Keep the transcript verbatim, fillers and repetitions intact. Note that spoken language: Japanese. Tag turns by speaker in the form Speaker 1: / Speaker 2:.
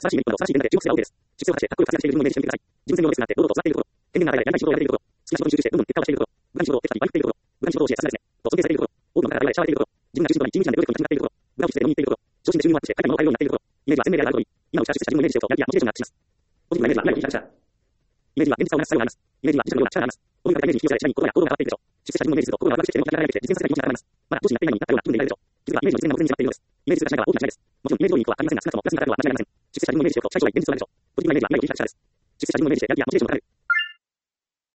Speaker 1: 素晴らしいメリットなど素晴らしい現場で注目する青です。出世を果たしてかっこよく活躍している自分をイメージしてみてください。自分専用能力となって堂々と座っているところ、天然な流れでやりたい仕事をやれているところ、好きな仕事に集中してどんどん結果を出しているところ、無駄に仕事をテキパキ割り振っているところ、無駄に仕事を教えさせないですね。と尊敬されているところ、多くの方々から愛されているところ、自分が中心となりチーム時間でプロジェクトに始まっているところ、裏をしてゼロに行っているところ、昇進で収入をアップして海外に物を買えるようになっているところ、イメージは鮮明であるあるとおり、今のうちから出世した自分をイメージしておくとやる気やモチベーションがアップします。ポジティブなイメージは未来を切り開く力。イメージは現実化を生み出す力をなす。イメージは自社のような力をなす。大きなイメージに引き寄せられ、次第に心や行動が変わっていくでしょう。出世した自分をイメージすると心がワクワクして眠気が流れてきて実現するだけに時間がかかります。まだ上司になっていないのになったような気分でいられるでしょう。気づけばイメージの実現が目前に迫っているようです。イメージするがしながら大きな違いです。もちろんイメージ通りにいくとは限りませんが、少なくともプラスに働くのは間違いありません。出世した自分をイメージしておくと、最初は現実となるでしょう。ポジティブなイメージは未来を切り開く力です。出世した自分をイメージしてやる気やモチベーションが上がる。